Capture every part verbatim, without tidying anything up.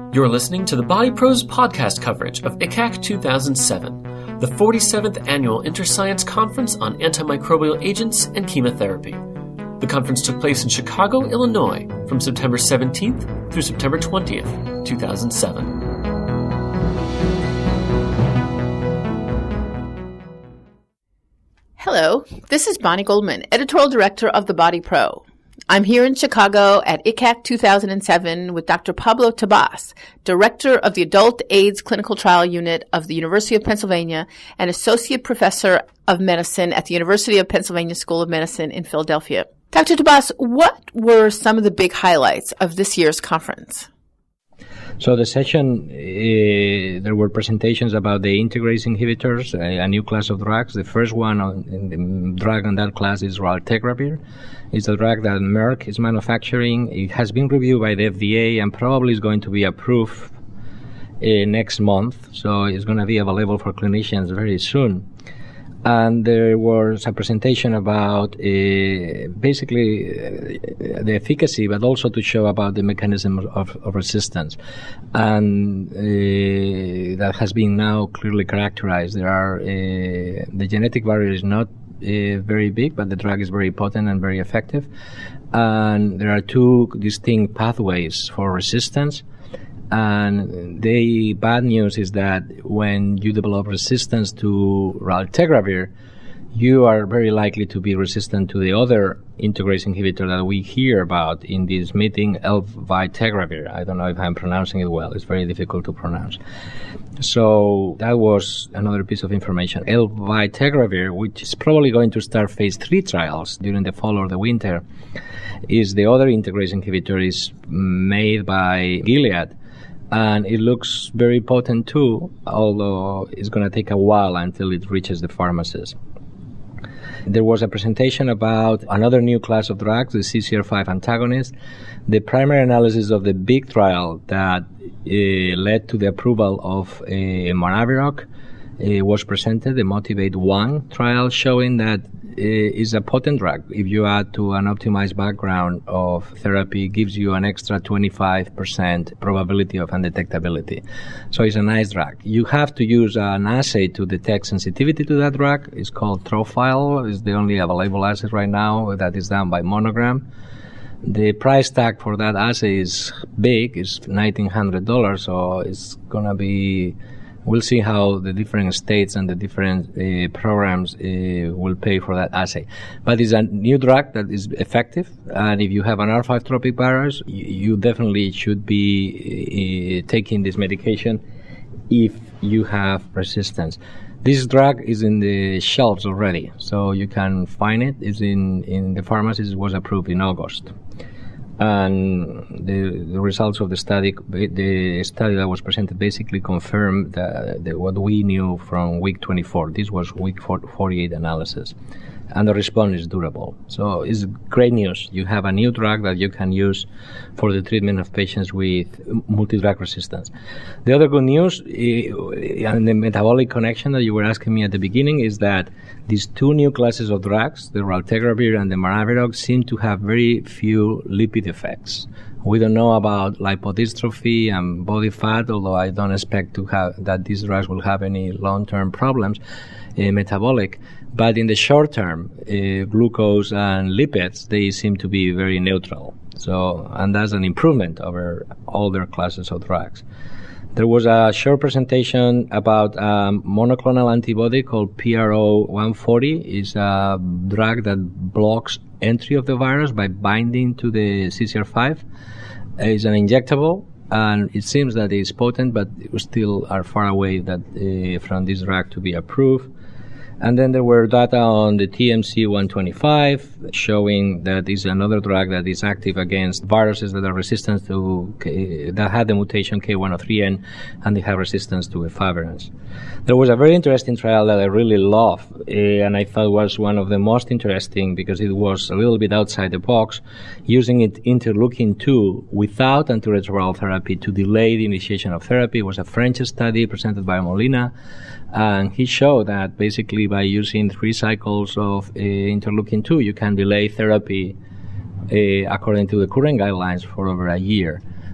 You're listening to the Body Pros podcast coverage of I C A C two thousand seven, the forty-seventh Annual Interscience Conference on Antimicrobial Agents and Chemotherapy. The conference took place in Chicago, Illinois, from September seventeenth through September twentieth, two thousand seven. Hello, this is Bonnie Goldman, Editorial Director of The Body Pro. I'm here in Chicago at I C A C two thousand seven with Doctor Pablo Tabas, Director of the Adult AIDS Clinical Trial Unit of the University of Pennsylvania and Associate Professor of Medicine at the University of Pennsylvania School of Medicine in Philadelphia. Doctor Tabas, what were some of the big highlights of this year's conference? So the session, uh, there were presentations about the integrase inhibitors, a, a new class of drugs. The first one on, in the drug in that class is raltegravir. It's a drug that Merck is manufacturing. It has been reviewed by the F D A and probably is going to be approved uh, next month. So it's going to be available for clinicians very soon. And there was a presentation about uh, basically uh, the efficacy, but also to show about the mechanism of, of resistance. And uh, that has been now clearly characterized. There are, uh, the genetic barrier is not uh, very big, but the drug is very potent and very effective. And there are two distinct pathways for resistance. And the bad news is that when you develop resistance to raltegravir, you are very likely to be resistant to the other integrase inhibitor that we hear about in this meeting, elvitegravir. I don't know if I'm pronouncing it well. It's very difficult to pronounce. So that was another piece of information. Elvitegravir, which is probably going to start phase three trials during the fall or the winter, is the other integrase inhibitor is made by Gilead. And it looks very potent too, although it's going to take a while until it reaches the pharmacies. There was a presentation about another new class of drugs, the C C R five antagonist. The primary analysis of the big trial that uh, led to the approval of uh, Monavirok uh, was presented, the Motivate one trial, showing that is a potent drug. If you add to an optimized background of therapy, it gives you an extra twenty-five percent probability of undetectability. So it's a nice drug. You have to use an assay to detect sensitivity to that drug. It's called Trofile. It's the only available assay right now that is done by Monogram. The price tag for that assay is big. It's nineteen hundred dollars, so it's going to be... We'll see how the different states and the different uh, programs uh, will pay for that assay. But it's a new drug that is effective, and if you have an R five tropic virus, you, you definitely should be uh, taking this medication if you have resistance. This drug is in the shelves already, so you can find it. It's in, in the pharmacies. It was approved in August. And the, the results of the study, the study that was presented basically confirmed the, the, what we knew from week twenty-four. This was week forty-eight analysis. And the response is durable. So it's great news. You have a new drug that you can use for the treatment of patients with multi-drug resistance. The other good news, and the metabolic connection that you were asking me at the beginning, is that these two new classes of drugs, the raltegravir and the Monavirok, seem to have very few lipid effects. We don't know about lipodystrophy and body fat, although I don't expect to have that these drugs will have any long-term problems, uh, metabolic. But in the short term, uh, glucose and lipids, they seem to be very neutral. So, and that's an improvement over older classes of drugs. There was a short presentation about a monoclonal antibody called P R O one forty. It's a drug that blocks entry of the virus by binding to the C C R five. It's an injectable, and it seems that it's potent, but we still are far away that uh, from this drug to be approved. And then there were data on the T M C one twenty-five showing that is another drug that is active against viruses that are resistant to, K, that had the mutation K one oh three N, and they have resistance to efavirenz. There was a very interesting trial that I really love, uh, and I thought was one of the most interesting because it was a little bit outside the box, using it interleukin two without antiretroviral therapy to delay the initiation of therapy. It was a French study presented by Molina. And he showed that basically by using three cycles of uh, interleukin two, you can delay therapy uh, according to the current guidelines for over a year.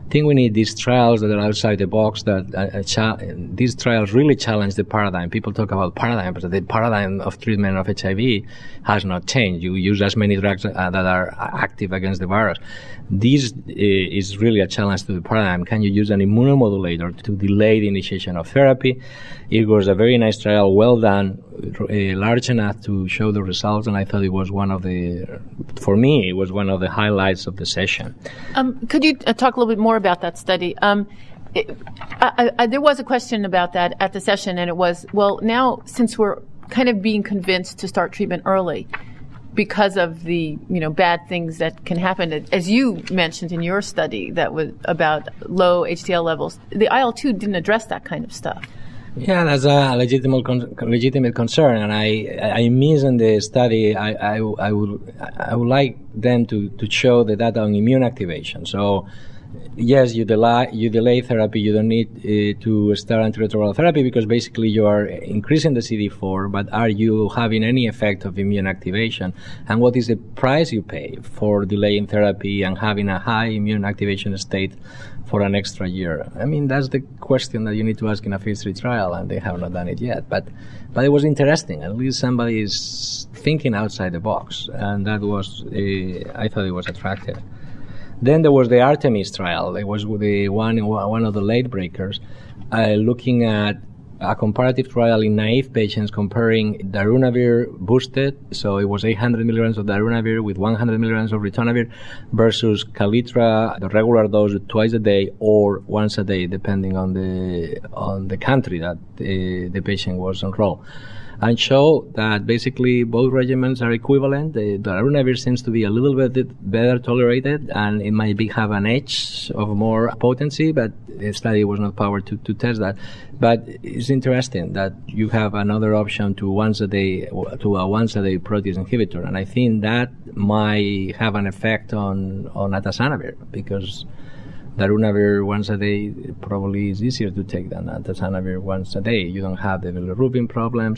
I think we need these trials that are outside the box. That uh, cha- these trials really challenge the paradigm. People talk about paradigm, but the paradigm of treatment of H I V has not changed. You use as many drugs uh, that are active against the virus. This uh, is really a challenge to the paradigm. Can you use an immunomodulator to delay the initiation of therapy? It was a very nice trial, well done, uh, large enough to show the results, and I thought it was one of the, for me, it was one of the highlights of the session. Um, could you uh, talk a little bit more about that study? Um, it, I, I, there was a question about that at the session, and it was, well, now since we're kind of being convinced to start treatment early because of the, you know, bad things that can happen, as you mentioned in your study that was about low H D L levels, the I L two didn't address that kind of stuff. Yeah, that's a legitimate con- legitimate concern, and I I miss in the study. I, I, I would I would like them to, to show the data on immune activation. So, yes, you delay you delay therapy. You don't need uh, to start antiretroviral therapy because basically you are increasing the C D four. But are you having any effect of immune activation? And what is the price you pay for delaying therapy and having a high immune activation state for an extra year? I mean, that's the question that you need to ask in a phase three trial, and they have not done it yet. But, but it was interesting. At least somebody is thinking outside the box, and that was, uh, I thought it was attractive. Then there was the Artemis trial. It was the one, one of the late breakers, uh, looking at a comparative trial in naive patients comparing darunavir boosted, so it was eight hundred milligrams of darunavir with one hundred milligrams of ritonavir versus Calitra, the regular dose twice a day or once a day, depending on the on the country that the, the patient was enrolled, and show that basically both regimens are equivalent. The darunavir seems to be a little bit better tolerated, and it might be, have an edge of more potency, but the study was not powered to, to test that. But it's interesting that you have another option to once a day, to a once a day protease inhibitor, and I think that might have an effect on, on atazanavir, because darunavir once a day probably is easier to take than atazanavir once a day. You don't have the bilirubin problems,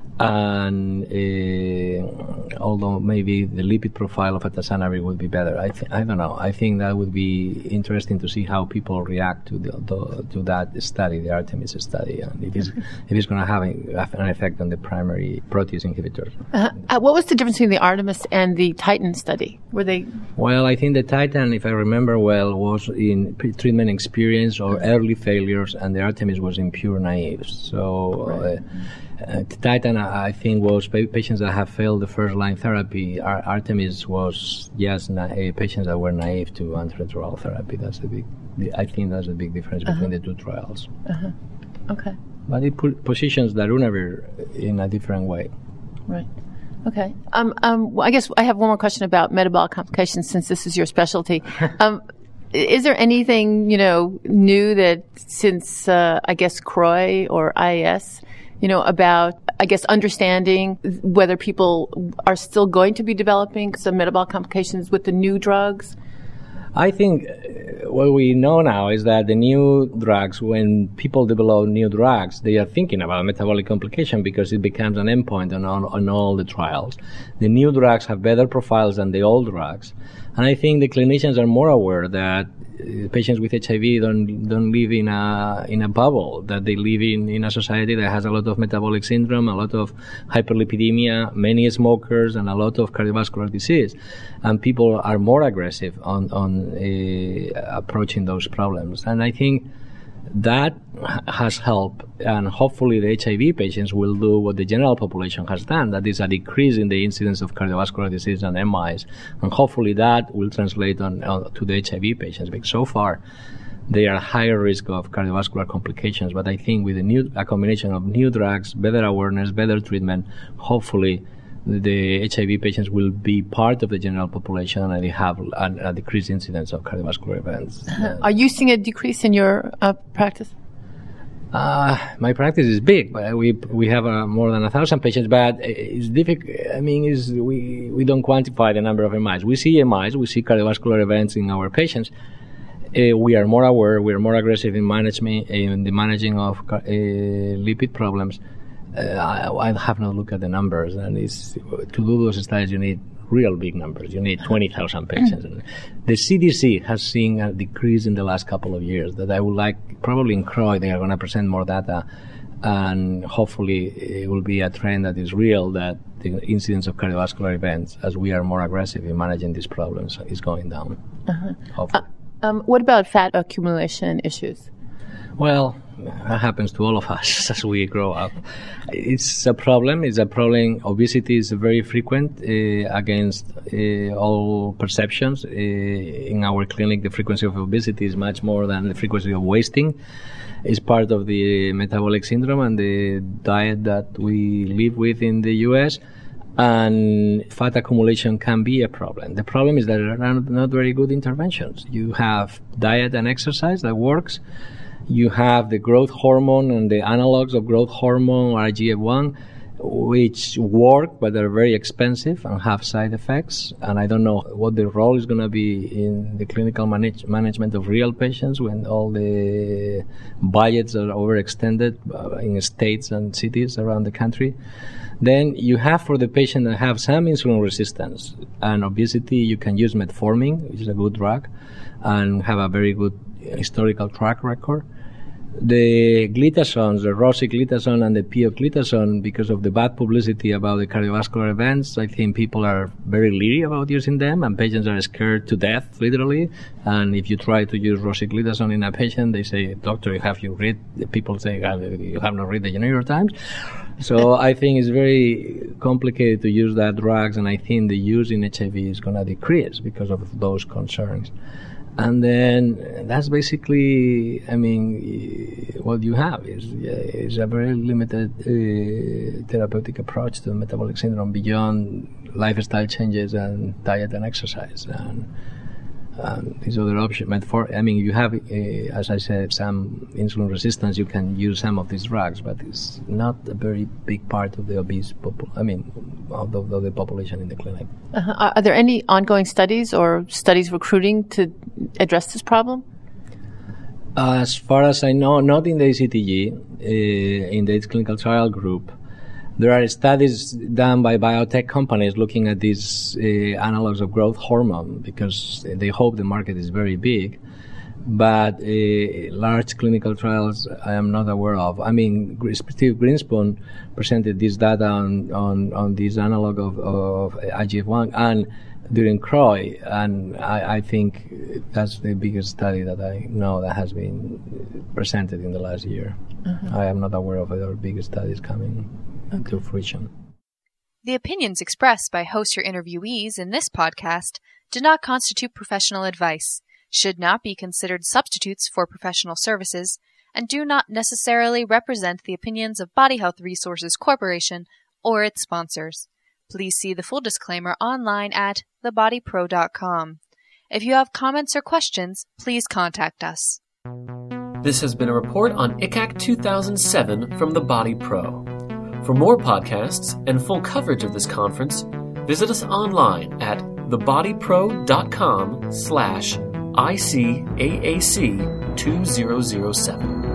and uh, although maybe the lipid profile of atazanavir would be better, I th- I don't know. I think that would be interesting to see how people react to the, the to that study, the Artemis study, and if it's if it's going to have an effect on the primary protease inhibitors. Uh, uh, what was the difference between the Artemis and the Titan study? Were they? Well, I think the Titan, if I remember well, was in treatment experience or early failures, and the Artemis was in pure naives. So. Right. Uh, Uh, Titan, I think, was pa- patients that have failed the first-line therapy. Ar- Artemis was, yes, na- uh, patients that were naive to antiretroviral therapy. That's the big. I think that's a big difference uh-huh. between the two trials. Uh-huh. Okay. But it pu- positions darunavir in a different way. Right. Okay. Um. Um. Well, I guess I have one more question about metabolic complications, since this is your specialty. um. Is there anything, you know, new that since uh, I guess C R O I or I A S? You know, about, I guess, understanding whether people are still going to be developing some metabolic complications with the new drugs? I think uh, what we know now is that the new drugs, when people develop new drugs, they are thinking about metabolic complication because it becomes an endpoint on, on, on all the trials. The new drugs have better profiles than the old drugs. And I think the clinicians are more aware that uh, patients with H I V don't don't live in a in a bubble, that they live in, in a society that has a lot of metabolic syndrome, a lot of hyperlipidemia, many smokers, and a lot of cardiovascular disease. And people are more aggressive on, on uh, approaching those problems. And I think that has helped, and hopefully the H I V patients will do what the general population has done, that is a decrease in the incidence of cardiovascular disease and M Is, and hopefully that will translate on, on to the H I V patients, because so far they are higher risk of cardiovascular complications. But I think with a new a combination of new drugs, better awareness, better treatment, hopefully the H I V patients will be part of the general population, and they have a, a decreased incidence of cardiovascular events. Uh-huh. Are you seeing a decrease in your uh, practice? Uh, my practice is big, but we we have uh, more than a thousand patients. But it's difficult. I mean, is we we don't quantify the number of M Is. We see M Is, we see cardiovascular events in our patients. Uh, we are more aware. We are more aggressive in management in the managing of uh, lipid problems. Uh, I, I have not looked at the numbers, and it's, to do those studies, you need real big numbers. You need twenty thousand patients. The C D C has seen a decrease in the last couple of years that I would like, probably in C R O I, they are going to present more data, and hopefully it will be a trend that is real, that the incidence of cardiovascular events, as we are more aggressive in managing these problems, is going down. Uh-huh. Hopefully. Uh, um, what about fat accumulation issues? Well, that happens to all of us as we grow up. It's a problem. It's a problem. Obesity is very frequent uh, against uh, all perceptions. Uh, in our clinic, the frequency of obesity is much more than the frequency of wasting. It's part of the metabolic syndrome and the diet that we live with in the U S, and fat accumulation can be a problem. The problem is that there are not very good interventions. You have diet and exercise that works. You have the growth hormone and the analogs of growth hormone, I G F one, which work, but they're very expensive and have side effects. And I don't know what the role is going to be in the clinical manage- management of real patients when all the budgets are overextended uh, in states and cities around the country. Then you have, for the patient that have some insulin resistance and obesity, you can use metformin, which is a good drug, and have a very good historical track record. The glitazones, the rosiglitazone and the pioglitazone, because of the bad publicity about the cardiovascular events, I think people are very leery about using them, and patients are scared to death, literally. And if you try to use rosiglitazone in a patient, they say, "Doctor, have you read?" The people say, "You have not read the New York Times." So I think it's very complicated to use that drugs, and I think the use in H I V is going to decrease because of those concerns. And then that's basically, I mean, what you have is, is a very limited uh, therapeutic approach to metabolic syndrome beyond lifestyle changes and diet and exercise. And, and these other options. Metfor- I mean, you have, uh, as I said, some insulin resistance. You can use some of these drugs, but it's not a very big part of the obese popul- I mean, of the, of the population in the clinic. Uh-huh. Are there any ongoing studies or studies recruiting to address this problem? As far as I know, not in the A C T G, uh, in the AIDS clinical trial group. There are studies done by biotech companies looking at these uh, analogs of growth hormone because they hope the market is very big. But uh, large clinical trials I am not aware of. I mean, Steve Greenspoon presented this data on, on, on this analog of, of I G F one and during C R O I, and I, I think that's the biggest study that I know that has been presented in the last year. Mm-hmm. I am not aware of other big studies coming okay. to fruition. The opinions expressed by hosts or interviewees in this podcast do not constitute professional advice, should not be considered substitutes for professional services, and do not necessarily represent the opinions of Body Health Resources Corporation or its sponsors. Please see the full disclaimer online at the body pro dot com. If you have comments or questions, please contact us. This has been a report on I C A C two thousand seven from The Body Pro. For more podcasts and full coverage of this conference, visit us online at thebodypro.com slash ICAAC2007.